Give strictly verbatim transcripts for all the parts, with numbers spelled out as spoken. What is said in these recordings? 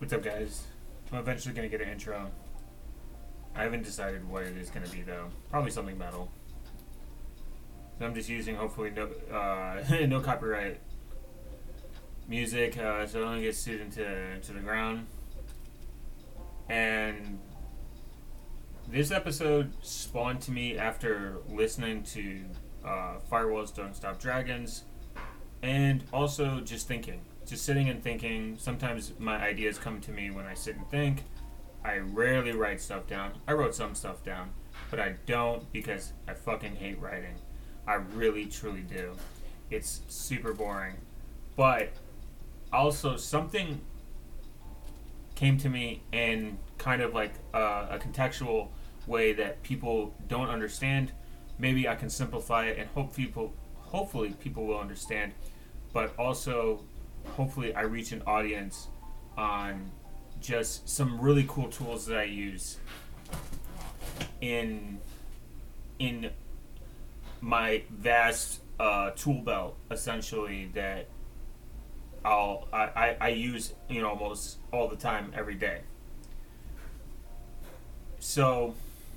What's up, guys? I'm eventually gonna get an intro. I haven't decided what it is gonna be though. Probably something metal. So I'm just using hopefully no uh, no copyright music, uh, so I don't get sued into to the ground. And this episode spawned to me after listening to uh, Firewalls Don't Stop Dragons, and also just thinking. Just sitting and thinking. Sometimes my ideas come to me when I sit and think. I rarely write stuff down. I wrote some stuff down, but I don't because I fucking hate writing. I really, truly do. It's super boring. But also something came to me in kind of like uh, a contextual way that people don't understand. Maybe I can simplify it and hope people, hopefully people will understand. But also, hopefully I reach an audience on just some really cool tools that I use in in my vast uh, tool belt, essentially, that I'll I, I, I use you know almost all the time, every day. So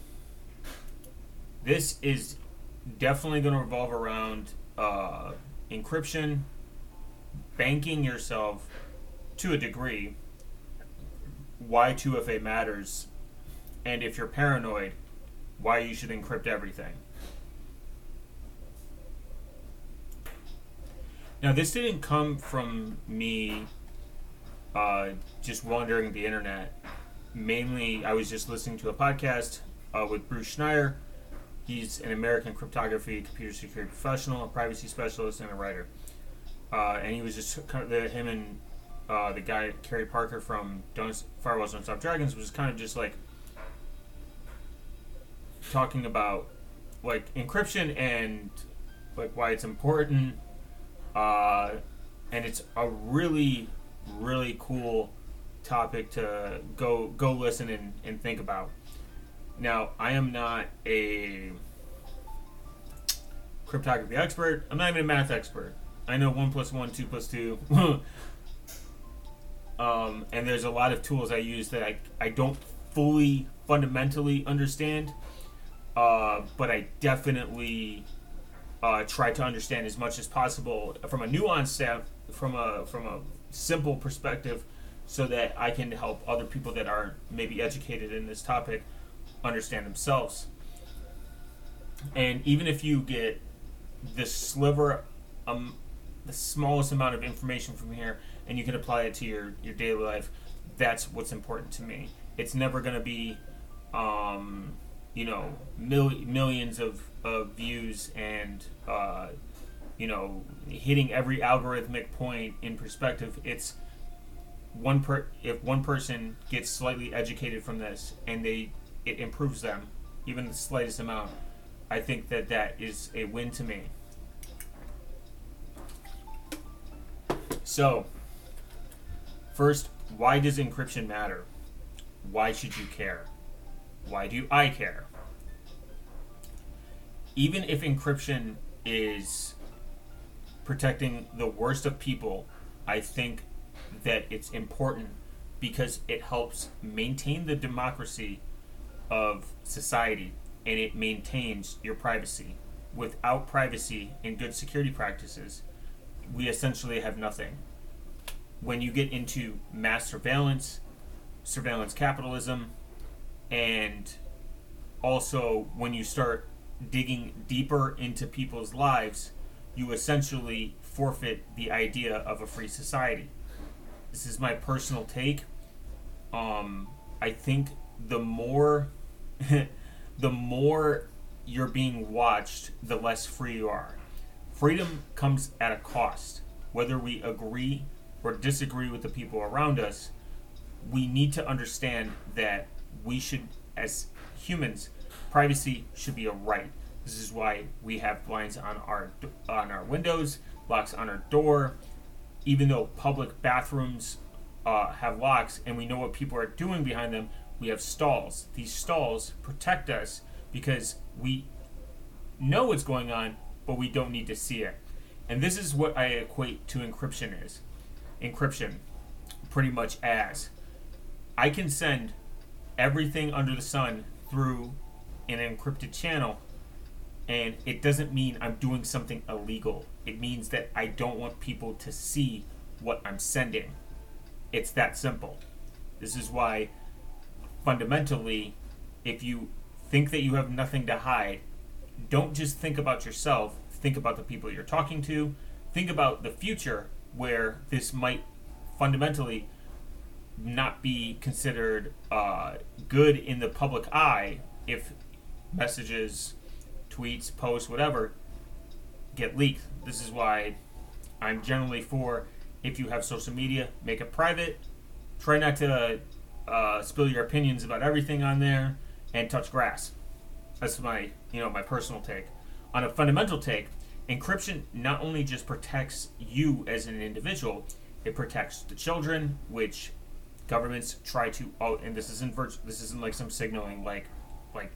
this is definitely going to revolve around uh, encryption, banking yourself to a degree, why two F A matters, and if you're paranoid, why you should encrypt everything. Now, this didn't come from me uh, just wandering the internet. Mainly, I was just listening to a podcast uh, with Bruce Schneier. He's an American cryptography, computer security professional, a privacy specialist, and a writer. Uh, and he was just kind of the, him and uh, the guy Kerry Parker from Don't, Firewalls Don't Stop Dragons was kind of just like talking about like encryption and like why it's important. Uh, and it's a really, really cool topic to go go listen and, and think about. Now, I am not a cryptography expert. I'm not even a math expert. I know one plus one, two plus two. um, and there's a lot of tools I use that I, I don't fully fundamentally understand. Uh, but I definitely uh, try to understand as much as possible from a nuanced staff, from a from a simple perspective, so that I can help other people that aren't maybe educated in this topic understand themselves. And even if you get this sliver, um, the smallest amount of information from here, and you can apply it to your, your daily life, that's what's important to me. It's never going to be, um, you know, mil- millions of, of views and, uh, you know, hitting every algorithmic point in perspective. It's one per if one person gets slightly educated from this and they it improves them, even the slightest amount, I think that that is a win to me. So, first, why does encryption matter? Why should you care? Why do I care? Even if encryption is protecting the worst of people, I think that it's important because it helps maintain the democracy of society, and it maintains your privacy. Without privacy and good security practices, we essentially have nothing. When you get into mass surveillance, surveillance capitalism, and also when you start digging deeper into people's lives, you essentially forfeit the idea of a free society. This is my personal take. Um, I think the more the more you're being watched, the less free you are. Freedom comes at a cost. Whether we agree or disagree with the people around us, we need to understand that we should, as humans, privacy should be a right. This is why we have blinds on our on our windows, locks on our door. Even though public bathrooms uh, have locks and we know what people are doing behind them, we have stalls. These stalls protect us because we know what's going on, but we don't need to see it. And this is what I equate to encryption is. Encryption, pretty much as I can send everything under the sun through an encrypted channel, and it doesn't mean I'm doing something illegal. It means that I don't want people to see what I'm sending. It's that simple. This is why, fundamentally, if you think that you have nothing to hide, don't just think about yourself. Think about the people you're talking to. Think about the future where this might fundamentally not be considered uh, good in the public eye if messages, tweets, posts, whatever, get leaked. This is why I'm generally for, if you have social media, make it private. Try not to uh, spill your opinions about everything on there, and touch grass. That's my, you know, my personal take. On a fundamental take, encryption not only just protects you as an individual, it protects the children, which governments try to. Oh, and this isn't virt- this isn't like some signaling, like, like.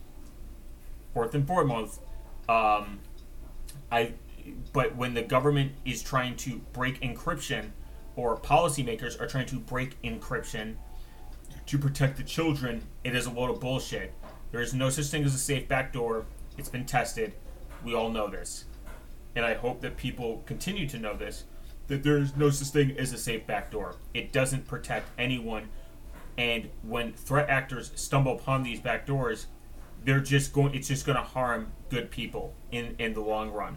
Fourth and foremost, um, I. But when the government is trying to break encryption, or policymakers are trying to break encryption to protect the children, it is a load of bullshit. There is no such thing as a safe backdoor. It's been tested. We all know this. And I hope that people continue to know this, that there is no such thing as a safe backdoor. It doesn't protect anyone. And when threat actors stumble upon these backdoors, they're just going it's just going to harm good people in, in the long run.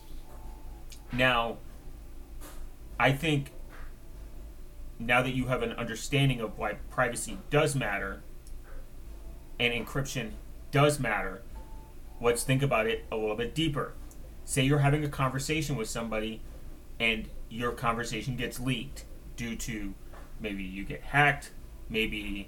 Now, I think now that you have an understanding of why privacy does matter and encryption does matter, let's think about it a little bit deeper. Say you're having a conversation with somebody and your conversation gets leaked due to maybe you get hacked, maybe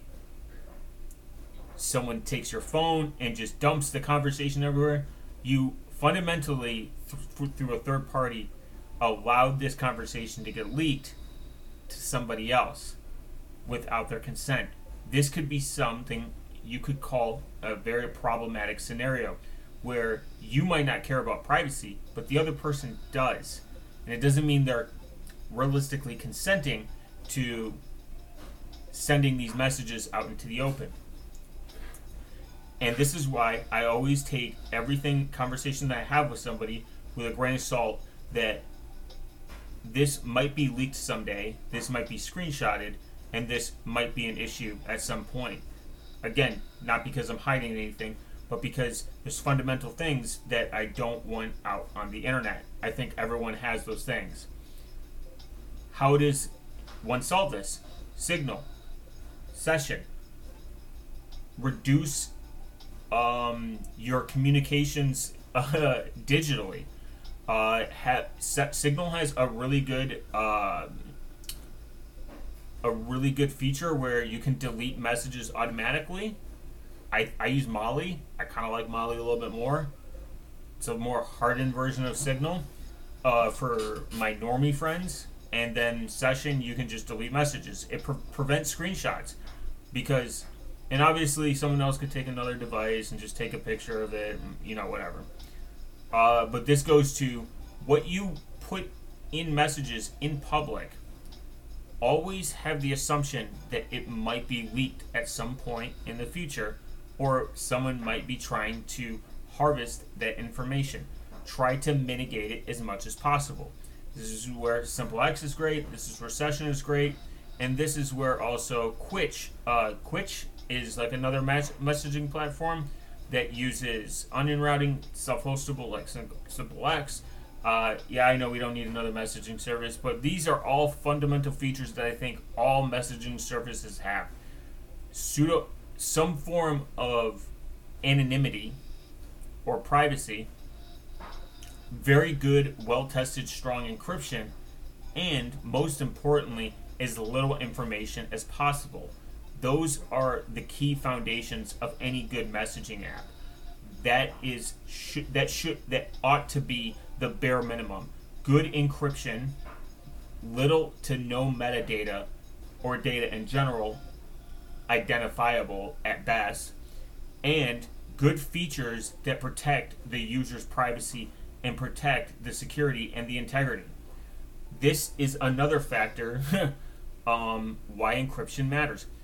someone takes your phone and just dumps the conversation everywhere. You fundamentally, th- through a third party, allowed this conversation to get leaked to somebody else without their consent. This could be something you could call a very problematic scenario where you might not care about privacy, but the other person does. And it doesn't mean they're realistically consenting to sending these messages out into the open. And this is why I always take everything conversation that I have with somebody with a grain of salt, that this might be leaked someday, this might be screenshotted, and this might be an issue at some point. Again, not because I'm hiding anything, but because there's fundamental things that I don't want out on the internet. I think everyone has those things. How does one solve this? Signal. Session. Reduce um, your communications uh, digitally. Uh, ha- Signal has a really good uh, a really good feature where you can delete messages automatically. I, I use Molly. I kind of like Molly a little bit more. It's a more hardened version of Signal uh, for my normie friends. And then Session, you can just delete messages. It pre- prevents screenshots because, and obviously someone else could take another device and just take a picture of it, and, you know, whatever. Uh, but this goes to what you put in messages in public. Always have the assumption that it might be leaked at some point in the future, or someone might be trying to harvest that information. Try to mitigate it as much as possible. This is where SimpleX is great, this is where Session is great, and this is where also Quitch. Uh, Quitch is like another mes- messaging platform that uses onion routing, self-hostable like SimpleX. Uh, yeah, I know we don't need another messaging service, but these are all fundamental features that I think all messaging services have. Pseudo, some form of anonymity or privacy, very good, well-tested, strong encryption, and most importantly, as little information as possible. Those are the key foundations of any good messaging app. That is should, that should that ought to be the bare minimum. Good encryption, little to no metadata or data in general, identifiable at best, and good features that protect the user's privacy and protect the security and the integrity. This is another factor um, why encryption matters.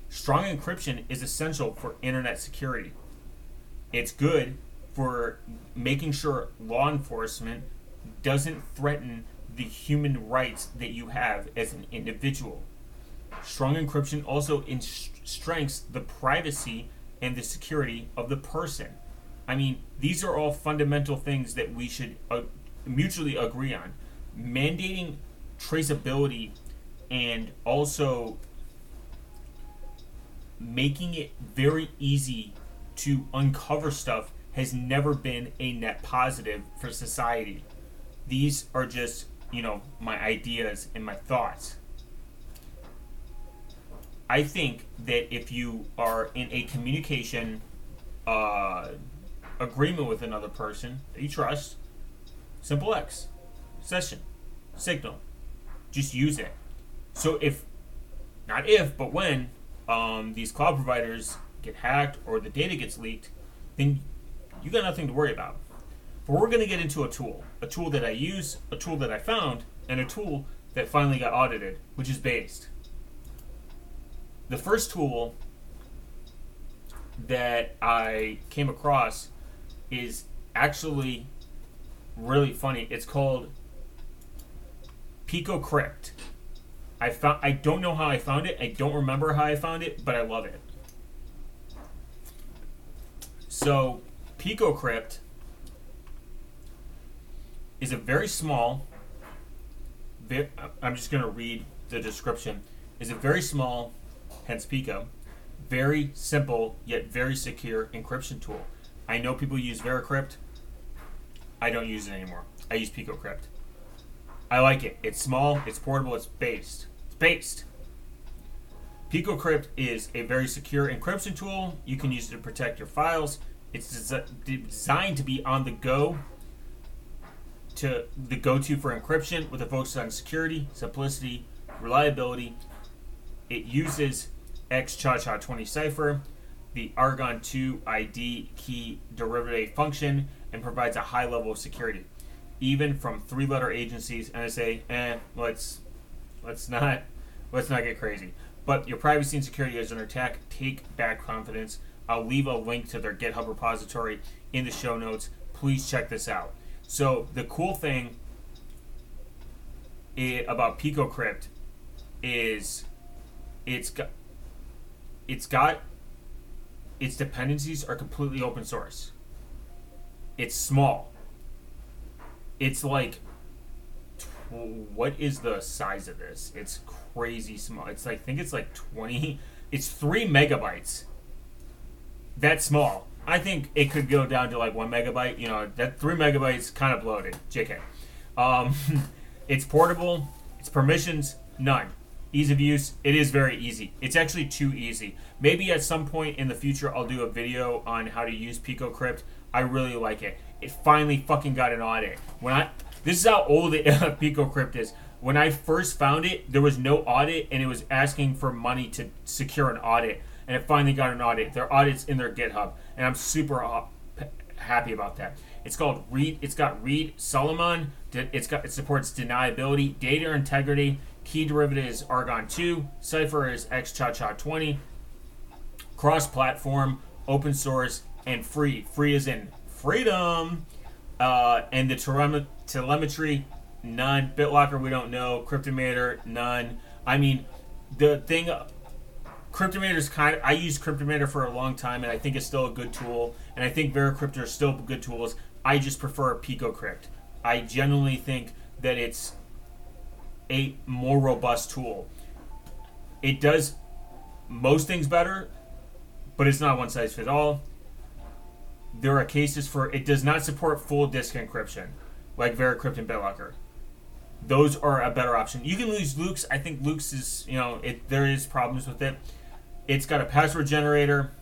Strong encryption is essential for internet security. It's good for making sure law enforcement doesn't threaten the human rights that you have as an individual. Strong encryption also strengthens the privacy and the security of the person. I mean, these are all fundamental things that we should uh, mutually agree on. Mandating traceability and also making it very easy to uncover stuff has never been a net positive for society. These are just, you know, my ideas and my thoughts. I think that if you are in a communication uh, agreement with another person that you trust, simple X, session, signal, just use it. So if, not if, but when um, these cloud providers get hacked or the data gets leaked, then you got nothing to worry about. But we're going to get into a tool, a tool that I use, a tool that I found, and a tool that finally got audited, which is Based. The first tool that I came across is actually really funny. It's called PicoCrypt. I found I don't know how I found it. I don't remember how I found it, but I love it. So, PicoCrypt is a very small, very, I'm just going to read the description, is a very small, hence Pico, very simple yet very secure encryption tool. I know people use Veracrypt. I don't use it anymore. I use PicoCrypt. I like it. It's small, it's portable, it's based. It's based. PicoCrypt is a very secure encryption tool. You can use it to protect your files. It's des- designed to be on the go, to the go-to for encryption with a focus on security, simplicity, reliability. It uses X C H A C H A twenty cipher, the Argon two I D key derivative function, and provides a high level of security, even from three-letter agencies. And I say, eh, let's let's not let's not get crazy. But your privacy and security is under attack. Take back confidence. I'll leave a link to their GitHub repository in the show notes. Please check this out. So the cool thing I- about PicoCrypt is it's got it's got its dependencies are completely open source. It's small. It's like, what is the size of this? It's crazy small. It's like, I think it's like twenty. It's three megabytes. That's small. I think it could go down to like one megabyte. You know, that three megabytes kind of bloated. J K. Um, it's portable. It's permissions none. Ease of use, it is very easy. It's actually too easy. Maybe at some point in the future I'll do a video on how to use PicoCrypt. I really like it. It finally fucking got an audit. When I this is how old it, uh, PicoCrypt is. When I first found it, there was no audit, and it was asking for money to secure an audit, and it finally got an audit. Their audit's in their GitHub, and I'm super uh, p- happy about that. It's called Reed. It's got Reed Solomon. It's got it supports deniability, data integrity. Key derivative is Argon two. Cipher is X C H A C H A twenty. Cross-platform, open source, and free. Free is in freedom. Uh, and the tele- telemetry, none. BitLocker, we don't know. Cryptomator, none. I mean, the thing, Cryptomator is kind of, I used Cryptomator for a long time, and I think it's still a good tool. And I think Veracrypt are still good tools. I just prefer PicoCrypt. I genuinely think that it's a more robust tool. It does most things better, but it's not one size fits all. There are cases for it does not support full disk encryption like Veracrypt and BitLocker. Those are a better option. You can use Lux. I think Lux is, you know, it there is problems with it. It's got a password generator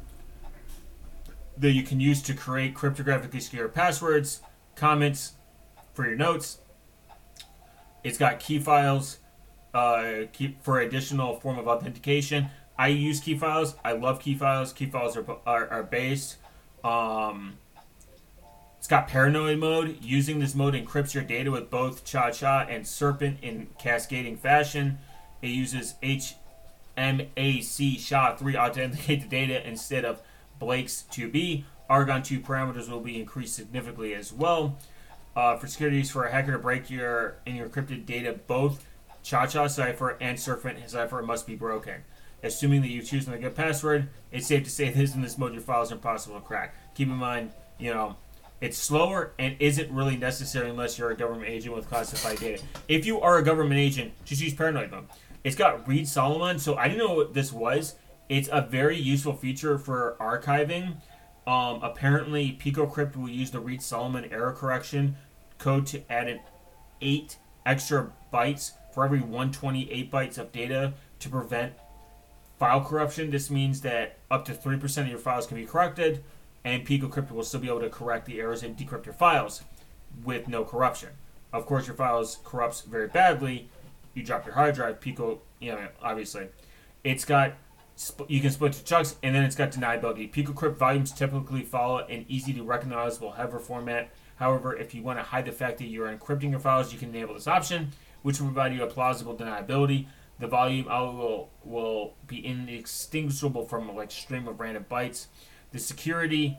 that you can use to create cryptographically secure passwords, comments for your notes. It's got key files uh, key, for additional form of authentication. I use key files. I love key files. Key files are are, are based. Um, it's got paranoid mode. Using this mode encrypts your data with both Cha Cha and Serpent in cascading fashion. It uses H M A C S H A three authenticate the data instead of Blake's two B. Argon two parameters will be increased significantly as well. Uh, for securities, for a hacker to break your in your encrypted data, both Cha-Cha cipher and Serpent cipher must be broken. Assuming that you choose a good password, it's safe to say this in this mode your files are impossible to crack. Keep in mind, you know, it's slower and isn't really necessary unless you're a government agent with classified data. If you are a government agent, just use Paranoid Mode. It's got Read Solomon, so I didn't know what this was. It's a very useful feature for archiving. Um, apparently, PicoCrypt will use the Read Solomon error correction code to add an eight extra bytes for every one hundred twenty-eight bytes of data to prevent file corruption. This means that up to three percent of your files can be corrupted, and PicoCrypt will still be able to correct the errors and decrypt your files with no corruption. Of course, your files corrupts very badly. You drop your hard drive, Pico, you know, obviously. It's got, you can split to chunks, and then it's got deniability. PicoCrypt volumes typically follow an easy to recognizable header format. However, if you want to hide the fact that you're encrypting your files, you can enable this option, which will provide you a plausible deniability. The volume will will be inextinguishable from a like stream of random bytes. The security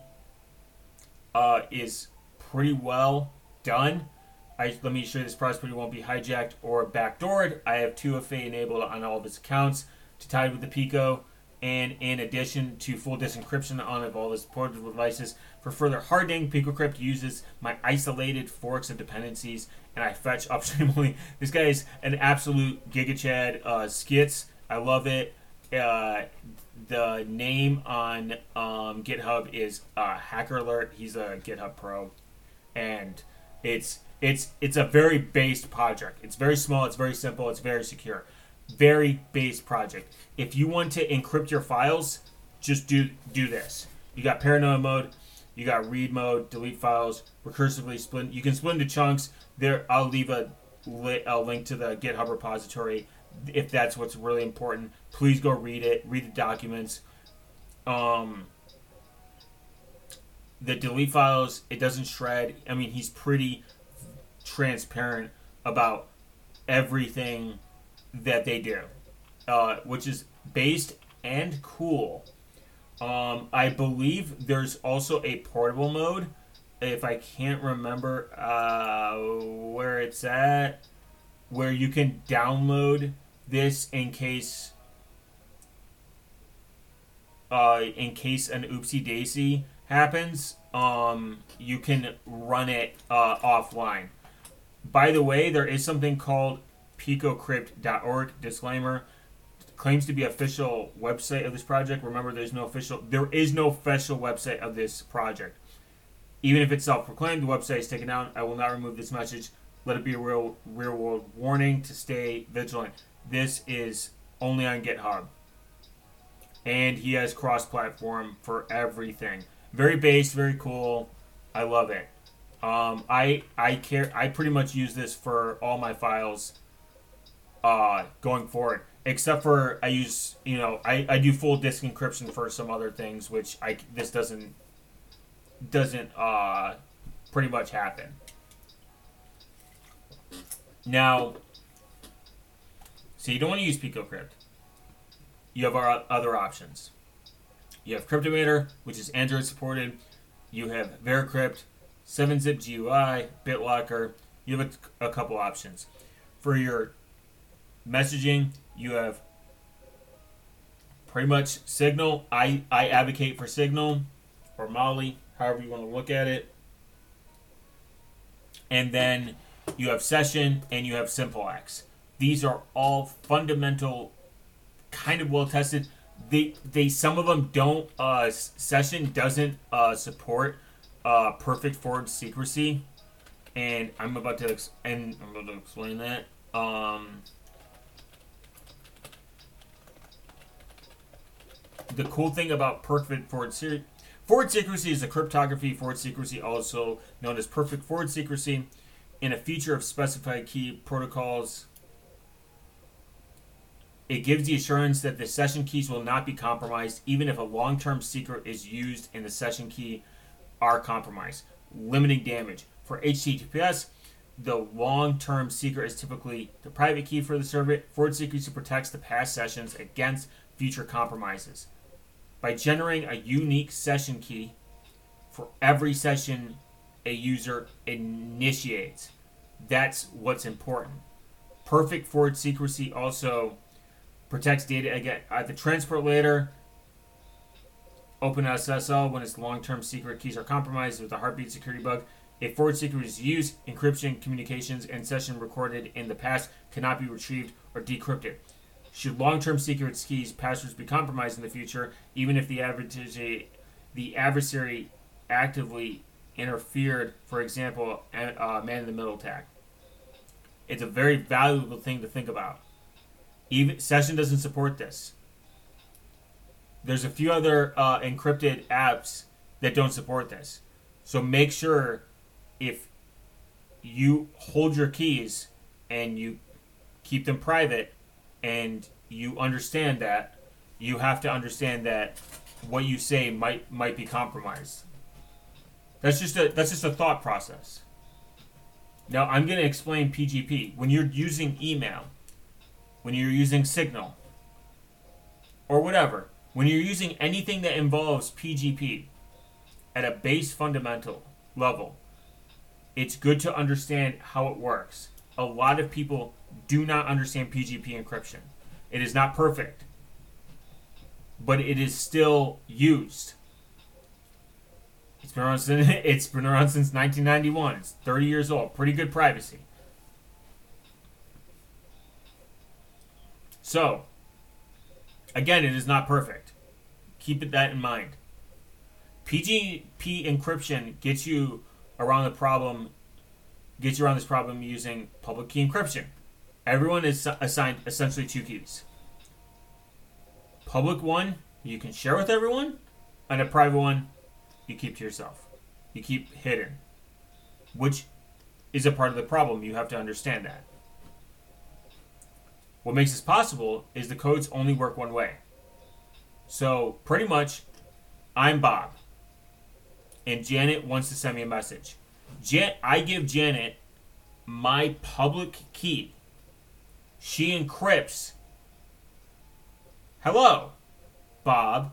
uh, is pretty well done. I, let me show you this property won't be hijacked or backdoored. I have two F A enabled on all of its accounts to tie with the Pico, and in addition to full disk encryption on all the supported devices. For further hardening, PicoCrypt uses my isolated forks of dependencies, and I fetch upstream. This guy is an absolute gigachad. Uh, skits, I love it. Uh, the name on um, GitHub is uh, Hacker Alert. He's a GitHub pro, and it's it's it's a very based project. It's very small. It's very simple. It's very secure. Very based project. If you want to encrypt your files, just do do this. You got paranoid mode. You got read mode, delete files, recursively split. You can split into chunks. There, I'll leave a, li- a link to the GitHub repository if that's what's really important. Please go read it. Read the documents. Um, the delete files, it doesn't shred. I mean, he's pretty transparent about everything that they do, uh, which is based and cool. Um, I believe there's also a portable mode. If I can't remember uh, where it's at, where you can download this in case, uh, in case an oopsie daisy happens. Um, you can run it uh, offline. By the way, there is something called PicoCrypt dot org. Disclaimer. Claims to be official website of this project. Remember, there's no official. There is no official website of this project. Even if it's self-proclaimed, the website is taken down. I will not remove this message. Let it be a real, real-world warning to stay vigilant. This is only on GitHub, and he has cross-platform for everything. Very base, very cool. I love it. Um, I I care. I pretty much use this for all my files. Uh, going forward. Except for I use, you know, I, I do full disk encryption for some other things, which I this doesn't doesn't uh pretty much happen. Now, so you don't want to use PicoCrypt. You have our other options. You have Cryptomator, which is Android supported. You have Veracrypt, seven zip G U I, BitLocker. You have a, a couple options for your messaging. You have pretty much Signal. I, I advocate for Signal or Molly, however you want to look at it. And then you have Session and you have SimpleX. These are all fundamental, kind of well tested. They they some of them don't. Uh, Session doesn't uh, support uh, perfect forward secrecy, and I'm about to ex- and I'm about to explain that. Um, The cool thing about perfect forward secrecy, forward secrecy is a cryptography forward secrecy, also known as perfect forward secrecy, and a feature of specified key protocols. It gives the assurance that the session keys will not be compromised, even if a long-term secret is used and the session key are compromised, limiting damage. For H T T P S, the long-term secret is typically the private key for the servant. Forward secrecy protects the past sessions against future compromises. By generating a unique session key for every session a user initiates, that's what's important. Perfect forward secrecy also protects data again at the transport layer. OpenSSL, when its long-term secret keys are compromised with a heartbeat security bug. If forward secret is used, encryption, communications, and session recorded in the past cannot be retrieved or decrypted. Should long-term secret keys passwords be compromised in the future, even if the adversary, the adversary actively interfered, for example, uh, man-in-the-middle attack? It's a very valuable thing to think about. Even Session doesn't support this. There's a few other uh, encrypted apps that don't support this. So make sure if you hold your keys and you keep them private and you understand that, you have to understand that what you say might might be compromised. That's just a that's just a thought process. Now I'm going to explain P G P. When you're using email, when you're using Signal, or whatever, when you're using anything that involves P G P at a base fundamental level, it's good to understand how it works. A lot of people do not understand P G P encryption. It is not perfect, but it is still used. It's been around since, it's been around since nineteen ninety-one. It's thirty years old. Pretty good privacy. So, again, it is not perfect. Keep that in mind. P G P encryption gets you around the problem, gets you around this problem using public key encryption. Everyone is assigned essentially two keys. Public one, you can share with everyone, and a private one, you keep to yourself. You keep hidden, which is a part of the problem. You have to understand that. What makes this possible is the codes only work one way. So, pretty much, I'm Bob, and Janet wants to send me a message. Jan- I give Janet my public key. She encrypts. Hello, Bob.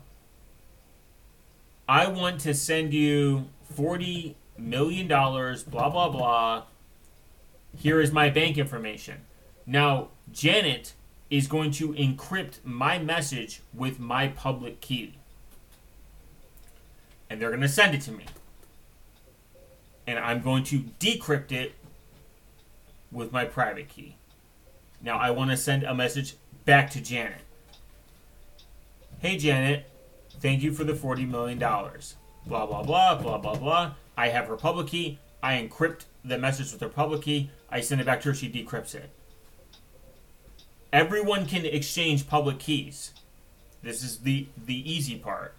I want to send you forty million dollars, blah, blah, blah. Here is my bank information. Now, Janet is going to encrypt my message with my public key. And they're going to send it to me. And I'm going to decrypt it with my private key. Now, I want to send a message back to Janet. Hey, Janet, thank you for the forty million dollars. Blah, blah, blah, blah, blah, blah. I have her public key. I encrypt the message with her public key. I send it back to her. She decrypts it. Everyone can exchange public keys. This is the, the easy part.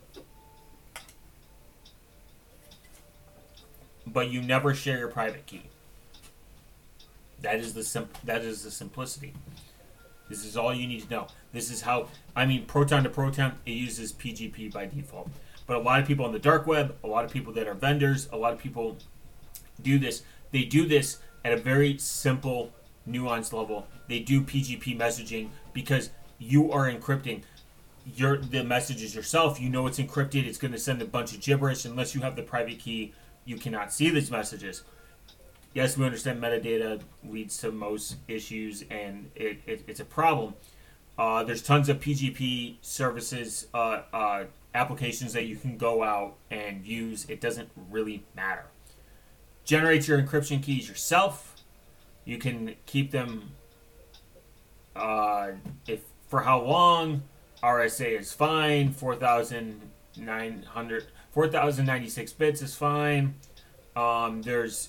But you never share your private key. That is the sim- that is the simplicity. This is all you need to know. This is how, I mean, Proton to Proton, it uses P G P by default. But a lot of people on the dark web, a lot of people that are vendors, a lot of people do this. They do this at a very simple, nuanced level. They do P G P messaging because you are encrypting your the messages yourself. You know it's encrypted. It's going to send a bunch of gibberish. Unless you have the private key, you cannot see these messages. Yes, we understand metadata leads to most issues, and it, it, it's a problem. Uh, there's tons of P G P services, uh, uh, applications that you can go out and use. It doesn't really matter. Generate your encryption keys yourself. You can keep them uh, if for how long. R S A is fine. four thousand nine hundred, four thousand ninety-six bits is fine. Um, there's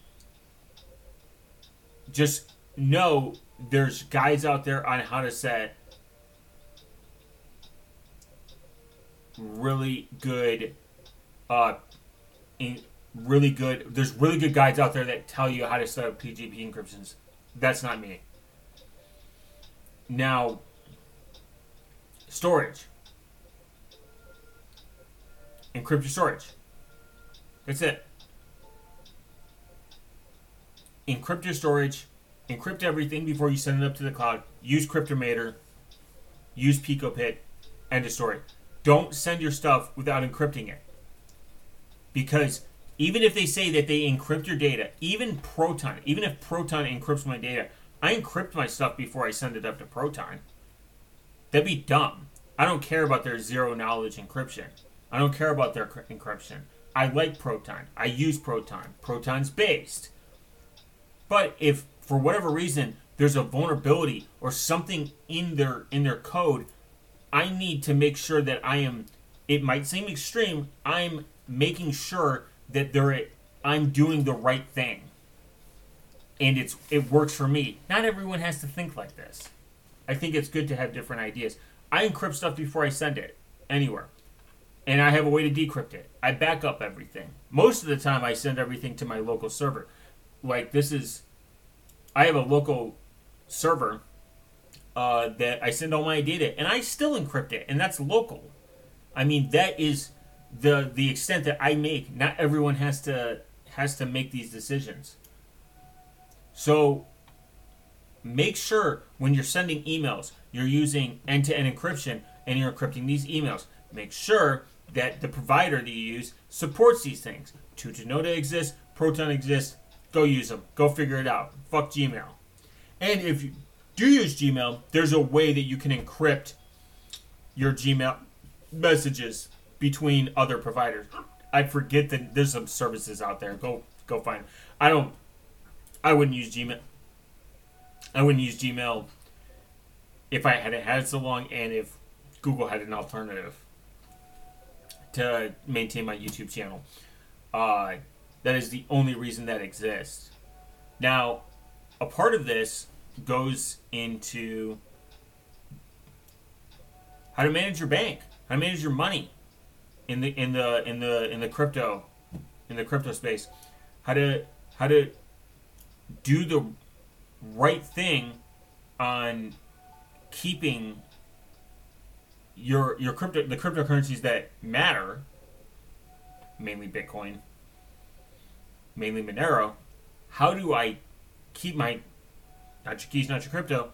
just know there's guides out there on how to set really good uh in really good there's really good guides out there that tell you how to set up P G P encryptions. That's not me. Now, storage. Encrypt your storage. That's it. encrypt your storage, encrypt everything before you send it up to the cloud. Use Cryptomator, use PicoPit, end of story. Don't send your stuff without encrypting it. Because even if they say that they encrypt your data, even Proton, even if Proton encrypts my data, I encrypt my stuff before I send it up to Proton. That'd be dumb. I don't care about their zero knowledge encryption. I don't care about their encryption. I like Proton. I use Proton. Proton's based. But if, for whatever reason, there's a vulnerability or something in their in their code, I need to make sure that I am, it might seem extreme, I'm making sure that they're, I'm doing the right thing. And it's it works for me. Not everyone has to think like this. I think it's good to have different ideas. I encrypt stuff before I send it anywhere. And I have a way to decrypt it. I back up everything. Most of the time I send everything to my local server. Like this is, I have a local server uh, that I send all my data, and I still encrypt it, and that's local. I mean, that is the the extent that I make. Not everyone has to has to make these decisions. So make sure when you're sending emails, you're using end-to-end encryption, and you're encrypting these emails. Make sure that the provider that you use supports these things. Tutanota exists, Proton exists. Go use them. Go figure it out. Fuck Gmail. And if you do use Gmail, there's a way that you can encrypt your Gmail messages between other providers. I forget that there's some services out there. Go go find them. I don't. I wouldn't use Gmail. I wouldn't use Gmail if I had had it so long, and if Google had an alternative to maintain my YouTube channel. Uh, that is the only reason that exists. Now, a part of this goes into how to manage your bank, how to manage your money in the in the in the in the crypto in the crypto space, how to how to do the right thing on keeping your your crypto the cryptocurrencies that matter, mainly Bitcoin, mainly Monero. How do I keep my not your keys, not your crypto,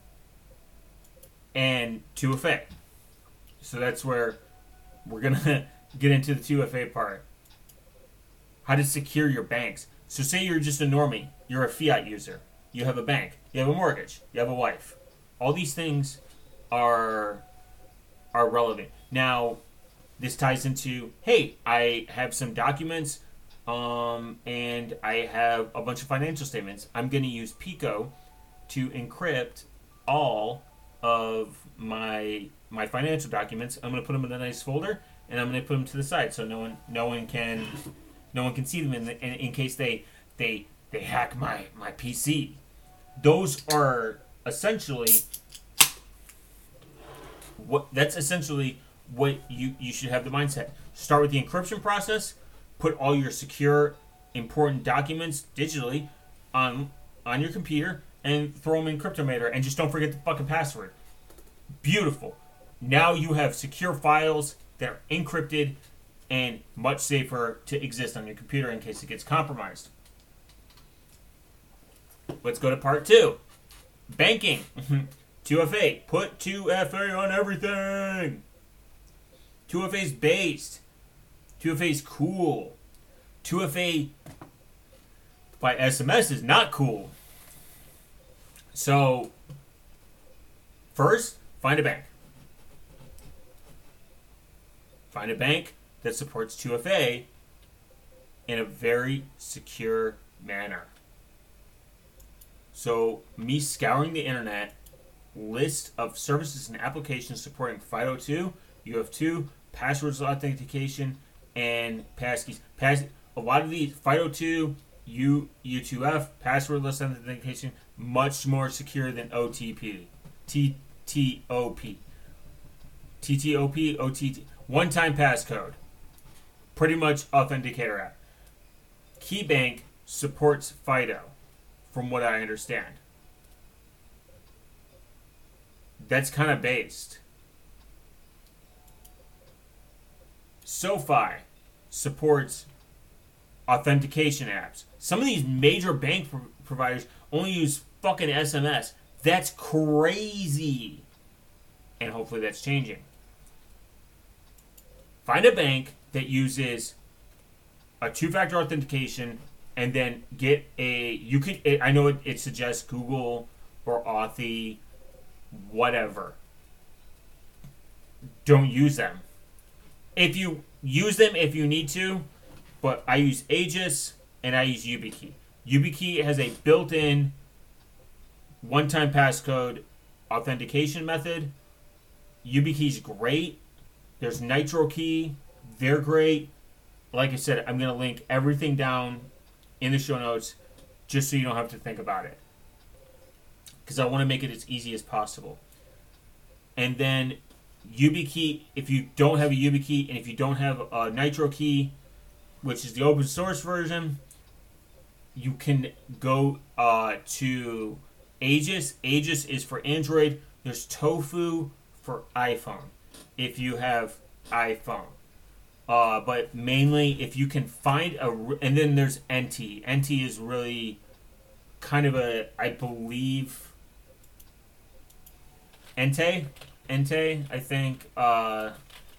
and two F A? So that's where we're gonna get into the two F A part. How to secure your banks. So say you're just a normie, you're a fiat user, you have a bank, you have a mortgage, you have a wife. All these things are are relevant. Now, this ties into, hey, I have some documents um, and I have a bunch of financial statements. I'm going to use Pico to encrypt all of my my financial documents. I'm going to put them in a nice folder, and I'm going to put them to the side so no one no one can no one can see them in, the, in, in case they they they hack my my P C. Those are essentially what that's essentially what you you should have the mindset. Start with the encryption process. Put all your secure, important documents digitally on on your computer and throw them in Cryptomator, and just don't forget the fucking password. Beautiful. Now you have secure files that are encrypted and much safer to exist on your computer in case it gets compromised. Let's go to part two. Banking. two F A. Put two F A on everything. two F A's based. two F A's cool. two F A by S M S is not cool. So, first, find a bank. Find a bank that supports two F A in a very secure manner. So, me scouring the internet, list of services and applications supporting FIDO2, U F two, passwords authentication, and passkeys. Pass, a lot of these, FIDO2, U, U2F, passwordless authentication, much more secure than O T P. T T O P. T T O P, O T T. One-time passcode. Pretty much authenticator app. KeyBank supports FIDO, from what I understand. That's kind of based. SoFi supports authentication apps. Some of these major bank pro- providers only use fucking S M S. That's crazy. And hopefully that's changing. Find a bank that uses a two-factor authentication and then get a, you could, it, I know it, it suggests Google or Authy, whatever. Don't use them. If you use them if you need to, but I use Aegis and I use YubiKey. YubiKey has a built-in one-time passcode authentication method. YubiKey's great. There's NitroKey. They're great. Like I said, I'm going to link everything down in the show notes just so you don't have to think about it. Because I want to make it as easy as possible. And then YubiKey, if you don't have a YubiKey and if you don't have a NitroKey, which is the open source version, you can go uh, to Aegis. Aegis is for Android. There's Tofu for iPhone if you have iPhone. Uh, but mainly if you can find a... And then there's N T. N T is really kind of a, I believe... Entei? Entei, I think. Uh,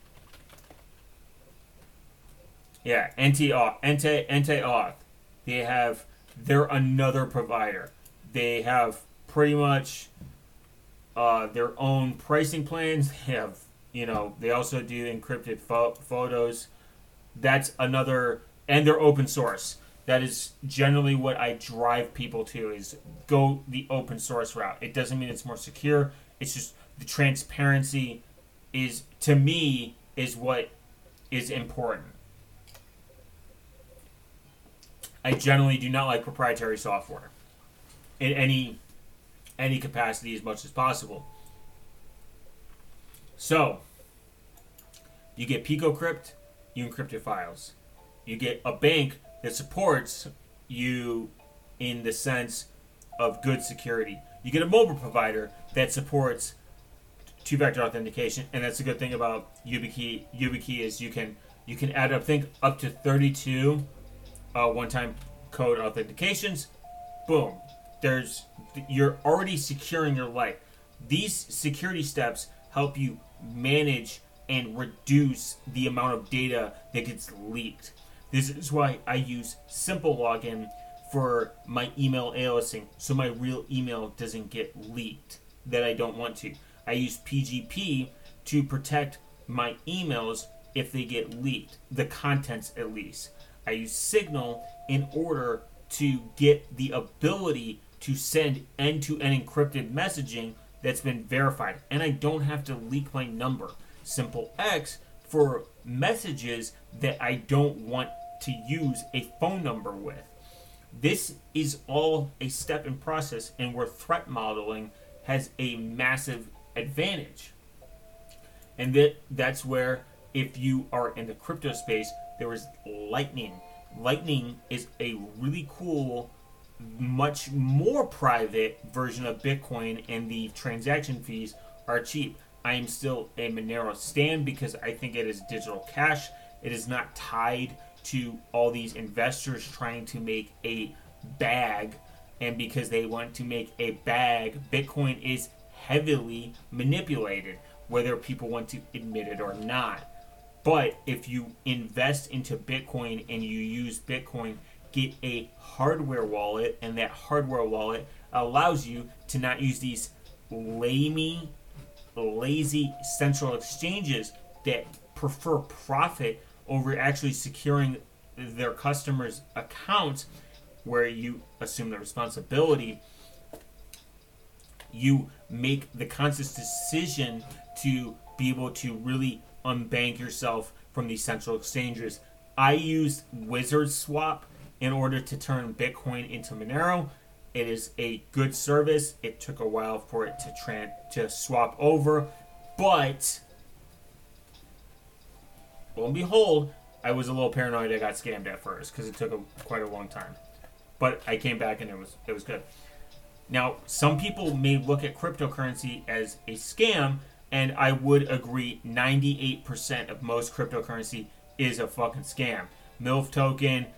yeah, Entei Auth. Entei, Entei Auth. They have... They're another provider. They have pretty much uh, their own pricing plans. They have... You know, they also do encrypted fo- photos. That's another, and they're open source. That is generally what I drive people to, is go the open source route. It doesn't mean it's more secure. It's just the transparency is, to me, is what is important. I generally do not like proprietary software in any any capacity as much as possible. So, you get PicoCrypt, you encrypt your files. You get a bank that supports you in the sense of good security. You get a mobile provider that supports two-factor authentication, and that's the good thing about YubiKey. YubiKey is you can you can add up, think up to thirty-two uh, one-time code authentications. Boom, there's you're already securing your life. These security steps help you manage and reduce the amount of data that gets leaked. This is why I use Simple Login for my email aliasing, so my real email doesn't get leaked that I don't want to. I use P G P to protect my emails if they get leaked, the contents at least. I use Signal in order to get the ability to send end-to-end encrypted messaging that's been verified, and I don't have to leak my number. SimpleX for messages that I don't want to use a phone number with. This is all a step in process, and where threat modeling has a massive advantage. And that that's where, if you are in the crypto space, there is Lightning. Lightning is a really cool, much more private version of Bitcoin, and the transaction fees are cheap. I am still a Monero stan because I think it is digital cash. It is not tied to all these investors trying to make a bag, and because they want to make a bag, Bitcoin is heavily manipulated, whether people want to admit it or not. But if you invest into Bitcoin and you use Bitcoin, get a hardware wallet, and that hardware wallet allows you to not use these lamey, lazy central exchanges that prefer profit over actually securing their customers' accounts, where you assume the responsibility. You make the conscious decision to be able to really unbank yourself from these central exchanges. I used Wizard Swap in order to turn Bitcoin into Monero. It is a good service. It took a while for it to tran- to swap over, but lo and behold, I was a little paranoid I got scammed at first because it took a, quite a long time. But I came back and it was it was good. Now, some people may look at cryptocurrency as a scam, and I would agree ninety-eight percent of most cryptocurrency is a fucking scam. M I L F token,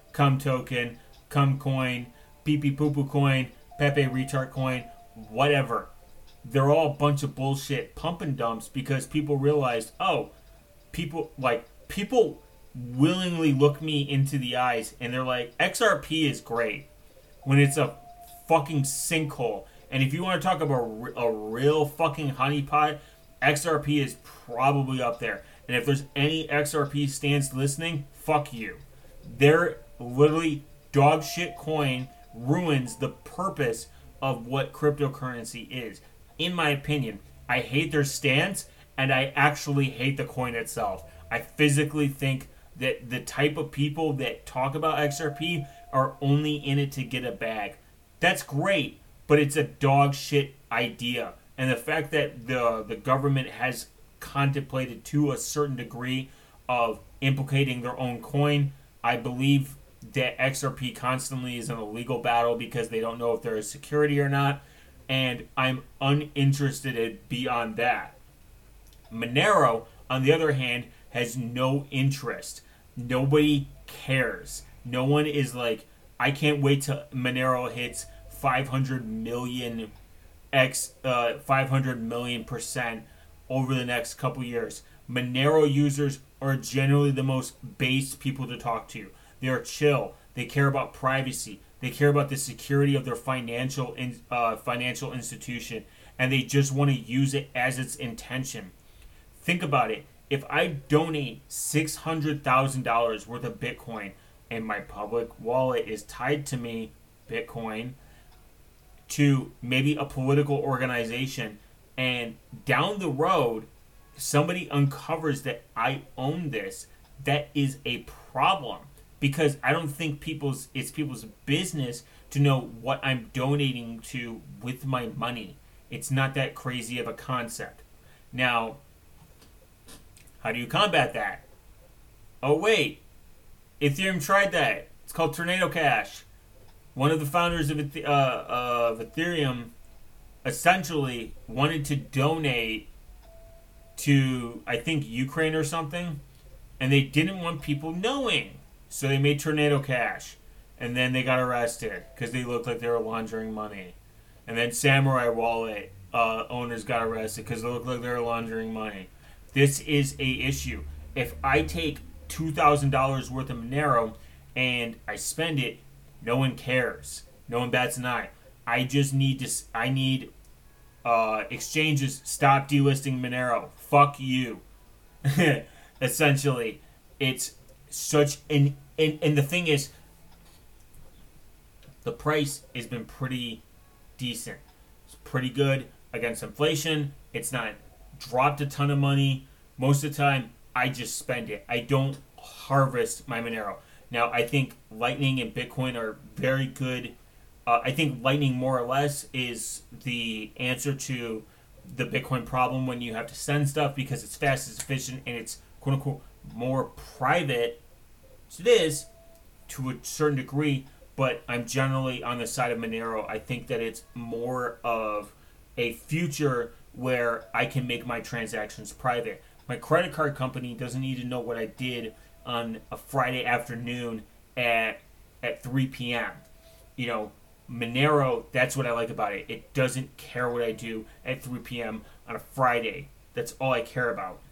Cum Token, Cum Coin, Pee Pee Poo Poo Coin, Pepe Retard Coin, whatever. They're all a bunch of bullshit pump and dumps because people realized, oh, people like people willingly look me into the eyes and they're like, X R P is great when it's a fucking sinkhole. And if you want to talk about a real fucking honeypot, X R P is probably up there. And if there's any X R P stands listening, fuck you. Their literally dog shit coin ruins the purpose of what cryptocurrency is. In my opinion, I hate their stance and I actually hate the coin itself. I physically think that the type of people that talk about X R P are only in it to get a bag. That's great, but it's a dog shit idea. And the fact that the the government has contemplated to a certain degree of implicating their own coin, I believe that X R P constantly is in a legal battle because they don't know if there is security or not. And I'm uninterested in beyond that. Monero, on the other hand, has no interest. Nobody cares. No one is like, I can't wait till Monero hits five hundred million x uh, five hundred million percent over the next couple years. Monero users are generally the most base people to talk to. They are chill. They care about privacy. They care about the security of their financial in, uh, financial institution, and they just want to use it as its intention. Think about it. If I donate six hundred thousand dollars worth of Bitcoin and my public wallet is tied to me, Bitcoin, to maybe a political organization, and down the road, somebody uncovers that I own this, that is a problem. Because I don't think people's it's people's business to know what I'm donating to with my money. It's not that crazy of a concept. Now, how do you combat that? Oh wait, Ethereum tried that. It's called Tornado Cash. One of the founders of, uh, of Ethereum essentially wanted to donate to, I think, Ukraine or something, and they didn't want people knowing. So they made Tornado Cash, and then they got arrested because they looked like they were laundering money. And then Samurai Wallet uh, owners got arrested because they looked like they were laundering money. This is a issue. If I take two thousand dollars worth of Monero and I spend it, no one cares. No one bats an eye. I just need to. I need uh, exchanges stop delisting Monero. Fuck you. Essentially, it's such an and, and the thing is, the price has been pretty decent. It's pretty good against inflation. It's not dropped a ton of money. Most of the time, I just spend it. I don't harvest my Monero. Now, I think Lightning and Bitcoin are very good. Uh, I think Lightning, more or less, is the answer to the Bitcoin problem when you have to send stuff because it's fast, it's efficient, and it's quote-unquote more private. So it is, to a certain degree, but I'm generally on the side of Monero. I think that it's more of a future where I can make my transactions private. My credit card company doesn't need to know what I did on a Friday afternoon at at three p.m. You know, Monero, that's what I like about it. It doesn't care what I do at three p.m. on a Friday. That's all I care about.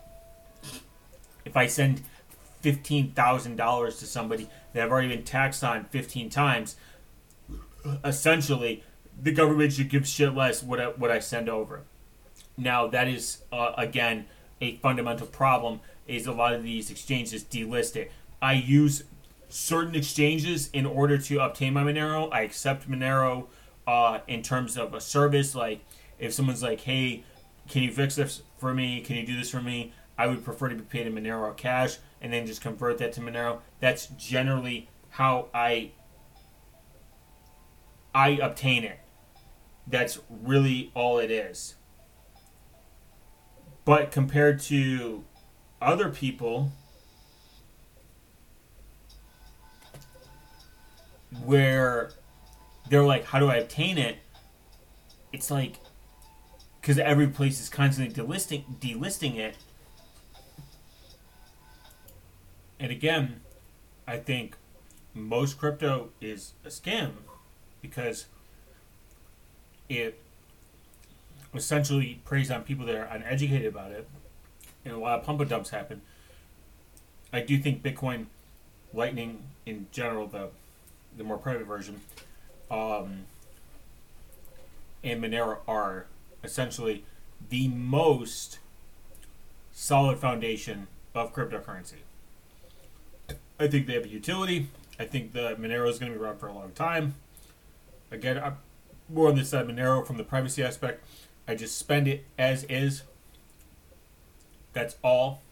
If I send fifteen thousand dollars to somebody that I've already been taxed on fifteen times, essentially, the government should give shit less what I, what I send over. Now, that is, uh, again, a fundamental problem, is a lot of these exchanges delist it. I use certain exchanges in order to obtain my Monero. I accept Monero uh, in terms of a service. Like, if someone's like, hey, can you fix this for me? Can you do this for me? I would prefer to be paid in Monero or cash and then just convert that to Monero. That's generally how I I obtain it. That's really all it is. But compared to other people where they're like, how do I obtain it? It's like, because every place is constantly delisting, delisting it. And again, I think most crypto is a scam because it essentially preys on people that are uneducated about it, and a lot of pump and dumps happen. I do think Bitcoin, Lightning in general, the the more private version, um, and Monero are essentially the most solid foundation of cryptocurrency. I think they have a utility. I think the Monero is going to be around for a long time. Again, I'm more on this side of Monero from the privacy aspect. I just spend it as is. That's all.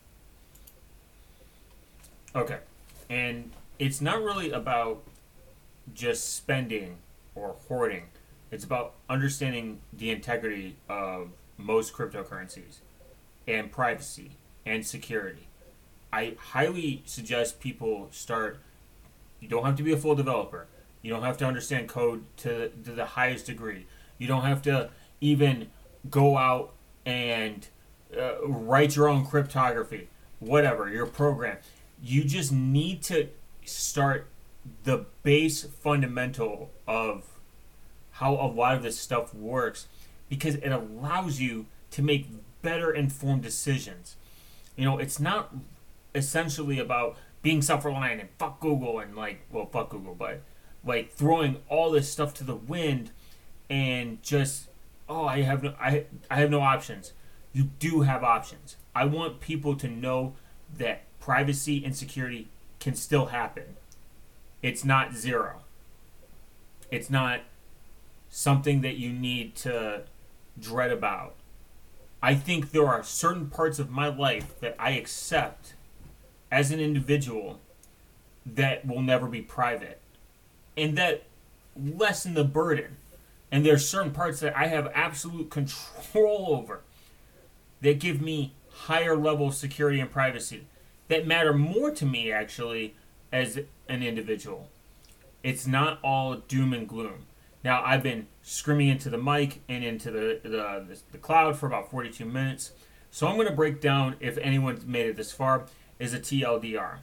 Okay. And it's not really about just spending or hoarding. It's about understanding the integrity of most cryptocurrencies and privacy and security. I highly suggest people start. You don't have to be a full developer. You don't have to understand code to, to the highest degree. You don't have to even go out and uh, write your own cryptography, whatever, your program. You just need to start the base fundamental of how a lot of this stuff works, because it allows you to make better informed decisions. You know, it's not essentially about being self-reliant and fuck Google and like, well, fuck Google, but like throwing all this stuff to the wind and just, oh, I have no, I, I have no options. You do have options. I want people to know that privacy and security can still happen. It's not zero. It's not something that you need to dread about. I think there are certain parts of my life that I accept as an individual that will never be private, and that lessen the burden. And there are certain parts that I have absolute control over that give me higher level of security and privacy that matter more to me, actually, as an individual. It's not all doom and gloom. Now, I've been screaming into the mic and into the, the, the, the cloud for about forty-two minutes. So I'm going to break down, if anyone's made it this far, is a T L D R.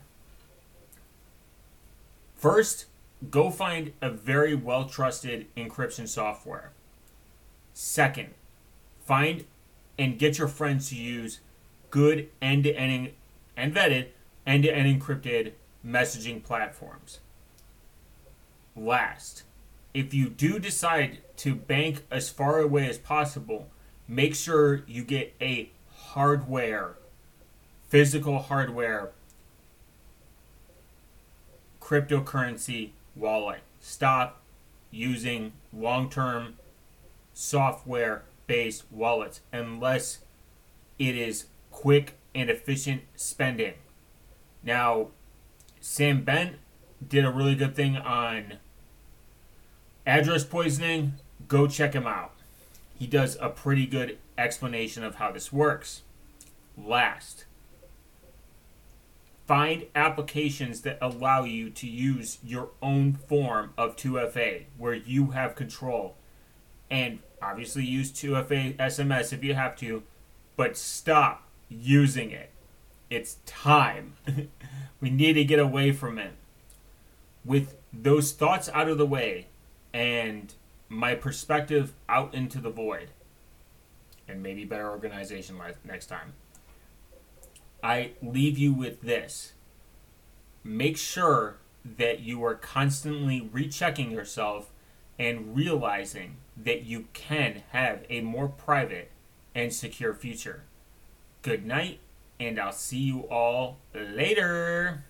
First, go find a very well-trusted encryption software. Second, find and get your friends to use good end-to-end and vetted end-to-end encrypted messaging platforms. Last, if you do decide to bank as far away as possible, make sure you get a hardware, physical hardware, cryptocurrency wallet. Stop using long-term software-based wallets unless it is quick and efficient spending. Now, Sam Bent did a really good thing on address poisoning. Go check him out. He does a pretty good explanation of how this works. Last, find applications that allow you to use your own form of two F A where you have control. And obviously use two F A S M S if you have to, but stop using it. It's time. We need to get away from it. With those thoughts out of the way and my perspective out into the void, and maybe better organization next time, I leave you with this. Make sure that you are constantly rechecking yourself and realizing that you can have a more private and secure future. Good night, and I'll see you all later.